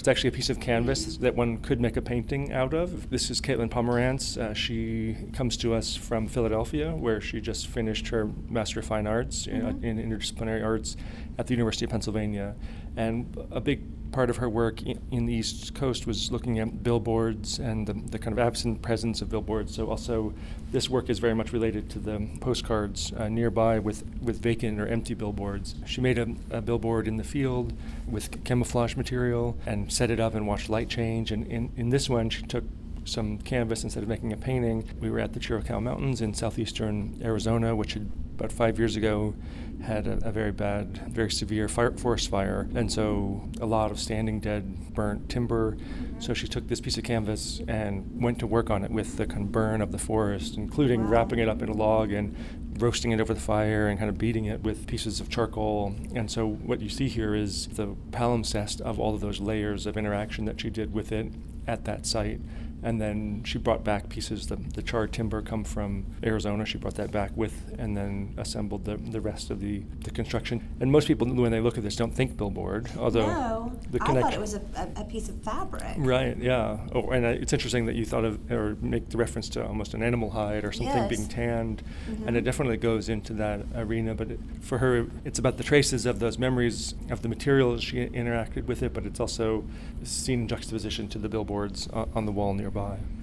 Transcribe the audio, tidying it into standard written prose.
It's actually a piece of canvas that one could make a painting out of. This is Caitlin Pomerantz. She comes to us from Philadelphia, where she just finished her Master of Fine Arts in Interdisciplinary Arts at the University of Pennsylvania. And a big part of her work in the East Coast was looking at billboards and the kind of absent presence of billboards. So also this work is very much related to the postcards nearby with vacant or empty billboards. She made a billboard in the field with camouflage material and set it up and watched light change. And in this one, she took some canvas instead of making a painting. We were at the Chiricahua Mountains in southeastern Arizona, which had about 5 years ago had a very bad, very severe forest fire, and so a lot of standing dead burnt timber. So she took this piece of canvas and went to work on it with the kind of burn of the forest, including wrapping it up in a log and roasting it over the fire and kind of beating it with pieces of charcoal. And so what you see here is the palimpsest of all of those layers of interaction that she did with it at that site. And then she brought back pieces, the charred timber come from Arizona, she brought that back with, and then assembled the rest of the construction. And most people, when they look at this, don't think billboard, although no, I thought it was a piece of fabric. Right, yeah. Oh, and it's interesting that you thought of, or make the reference to almost an animal hide or something being tanned, and it definitely goes into that arena. But for her, it's about the traces of those memories of the materials she interacted with it, but it's also seen in juxtaposition to the billboards on the wall nearby.